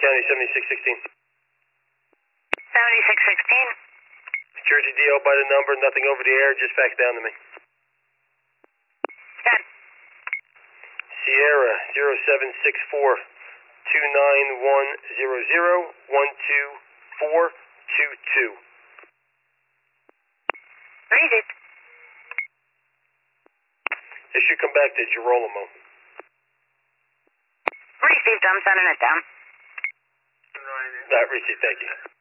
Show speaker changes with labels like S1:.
S1: County 7616.
S2: 7616.
S1: Jersey DL by the number, nothing over the air, just fax down to me.
S2: Done.
S1: Sierra 0764 29100 12422.
S2: Received.
S1: This should come back to Girolamo.
S2: Received. I'm sending it down.
S1: Received, thank you.